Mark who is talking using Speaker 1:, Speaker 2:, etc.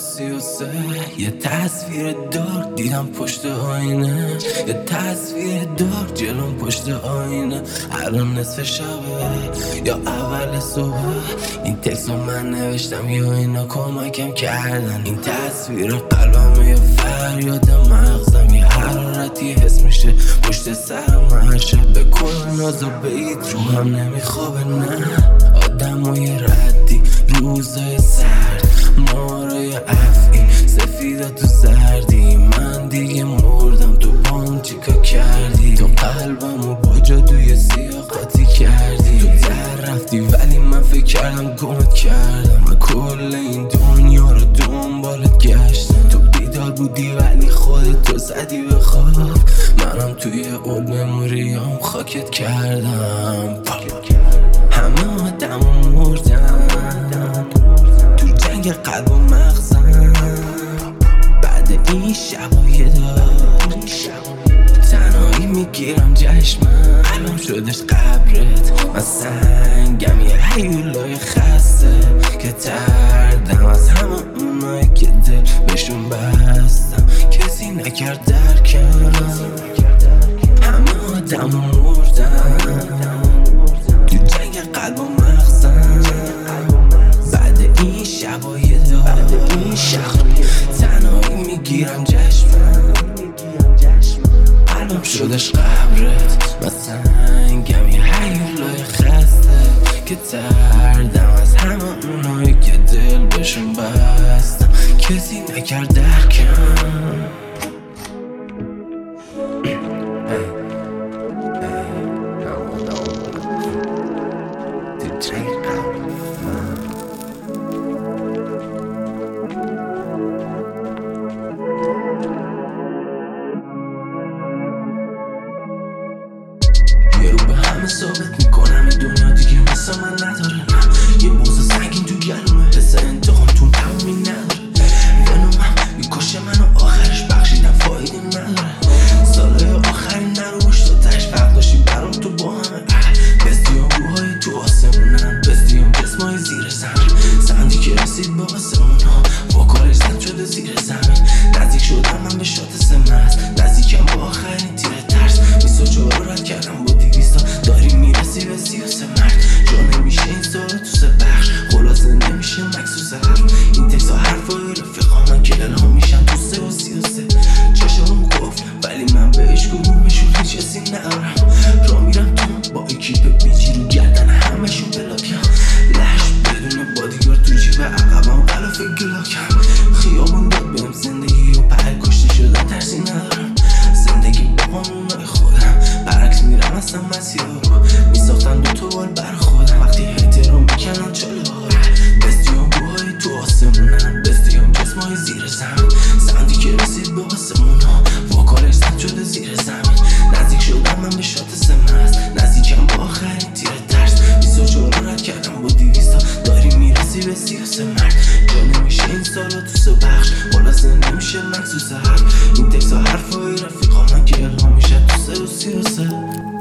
Speaker 1: 33 یه تصویر دار دیدم پشت آینه، یه تصویر دار جلوم پشت آینه. الان نصف شبه یا اول صبح، این تکست رو من نوشتم یا اینا کمکم کردن. این تصویر قلبم یه فریاد مغزم، یه حرارتی حس میشه پشت سرم هر شب. به کل ناز و بیت رو هم نمیخوابه، نه آدمای ردی روزای سرد، مارای افعی سفیدا تو زردی. من دیگه مردم تو بام چیکار کردی؟ تو قلبمو با جادوی سیاه قاطی کردی. تو در رفتی ولی من فکر کردم گمت کردم. من کل این دنیا رو دنبالت گشتم، تو بیدار بودی ولی خودتو زدی به خواب. منم توی اولد مموریام خاکت کردم. همه آدمو مردن تو جنگ قلب و مغزم. بعد این شبای دار تنهایی میگیرم جشمم. قلبم شدش قبرت، من سنگم یه هیولای خسته که تردم از همه اونایی که دل بهشون بستم. کسی نکرد درکم، همه آدمو مردن تو جنگ قلب و مغزم. بعد این شبای دار تنهایی میگیرم جشمم. قلبم شدش قبرت، من سنگم یه هیولای خسته که تردم از همه اونایی که دل بهشون بستم. کسی نکرد درکم. یه رو به همه ثابت میکنم این دنیا دیگه مثل من نداره. یه موز سنگین تو گلومه، حس انتقام تو تمومی نداره. ونومم میکشه منو آخرش بخشیدن فایده نداره. سالای آخرین نروش تو تش فرق داشتی برام تو با همه. بستیام روهای تو آسمونن، بستیام جسمای زیر زمین. سندی که رسید با آسمونا واکارش زد شده زیر زمین. نزدیک شدم من به شات سمست، نزدیکم با آخرین تیر ترس. 24 رو رد کردم با 200 داری میرسی به 33 مرد. جا نمیشه این سال تو سه بخش، خلاصه نمیشه مکسوس حرف. این تکس ها حرفای رفیقامن که الان میشن تو 3 و 33. چشم گفت ولی من بهش کدومشون هیچ حسی ندارم. را میرم تو با اکیپ بیجی رو گردن همشون بلاکم. لش بدون بادیگار تو جیب عقبم غلاف گلاکم. خیابون داد بهم زندگی و پر کشته شدن ترسی ندارم. زندگی با قانونای خودم برعکس میرم اصلا مسیر رو میساختن دو تا بال بر خودم. وقتی هیتر رو میکنن چاله ها بستیام بوهای تو آسمونن، بستیام جسمای زیر زمین. سندی که رسید به آسمونا واکارش زد شده زیر زمین. نزدیک شدم من به شات سمست، نزدیکم با آخرین تیر ترس. 24 رو رد کردم با 200 داری میرسی به 33 مرد. جا نمیشه این سالا تو سه بخش، خلاصه نمیشه مکسوس حرف. این تکس ها حرفای رفیقامن که الهام میشه تو 3 و 33.